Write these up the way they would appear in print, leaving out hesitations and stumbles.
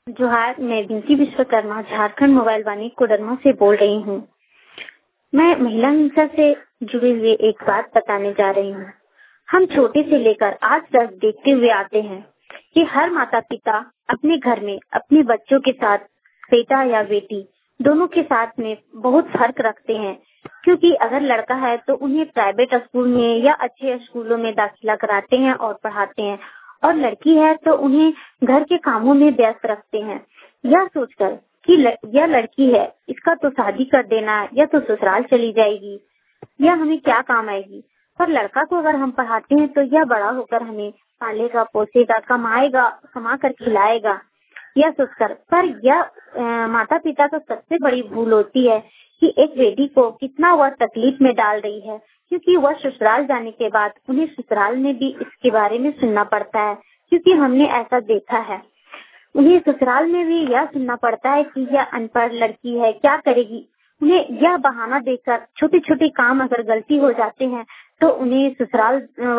जोहार, मैं बिंकी विश्वकर्मा झारखंड मोबाइल वाणी कोडरमा से बोल रही हूँ। मैं महिला हिंसा से जुड़े हुए एक बात बताने जा रही हूँ। हम छोटे से लेकर आज तक देखते हुए आते हैं कि हर माता पिता अपने घर में अपने बच्चों के साथ, बेटा या बेटी दोनों के साथ में बहुत फर्क रखते हैं, क्योंकि अगर लड़का है तो उन्हें प्राइवेट स्कूल में या अच्छे स्कूलों में दाखिला कराते हैं और पढ़ाते हैं, और लड़की है तो उन्हें घर के कामों में व्यस्त रखते हैं, यह सोचकर कि यह लड़की है, इसका तो शादी कर देना है, यह तो ससुराल चली जाएगी, यह हमें क्या काम आएगी। पर लड़का को अगर हम पढ़ाते हैं तो यह बड़ा होकर हमें पालेगा, पोसेगा, कमाएगा, कमा कर खिलाएगा, यह सोचकर। पर यह माता पिता को सबसे बड़ी भूल होती है कि एक बेटी को कितना वह तकलीफ में डाल रही है, क्योंकि वह ससुराल जाने के बाद उन्हें ससुराल में भी इसके बारे में सुनना पड़ता है, क्योंकि हमने ऐसा देखा है। उन्हें ससुराल में भी यह सुनना पड़ता है कि यह अनपढ़ लड़की है, क्या करेगी। उन्हें यह बहाना देकर छोटे छोटे काम अगर गलती हो जाते हैं तो उन्हें ससुराल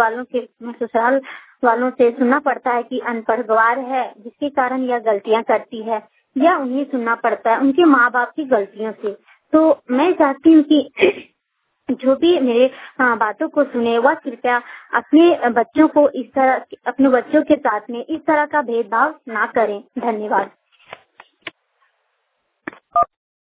वालों से सुनना पड़ता है कि अनपढ़ गवार है, जिसके कारण यह गलतियां करती है, या उन्हें सुनना पड़ता है उनके माँ बाप की गलतियों से। तो मैं चाहती हूँ कि जो भी मेरे बातों को सुने वह कृपया अपने बच्चों को अपने बच्चों के साथ में इस तरह का भेदभाव ना करें। धन्यवाद।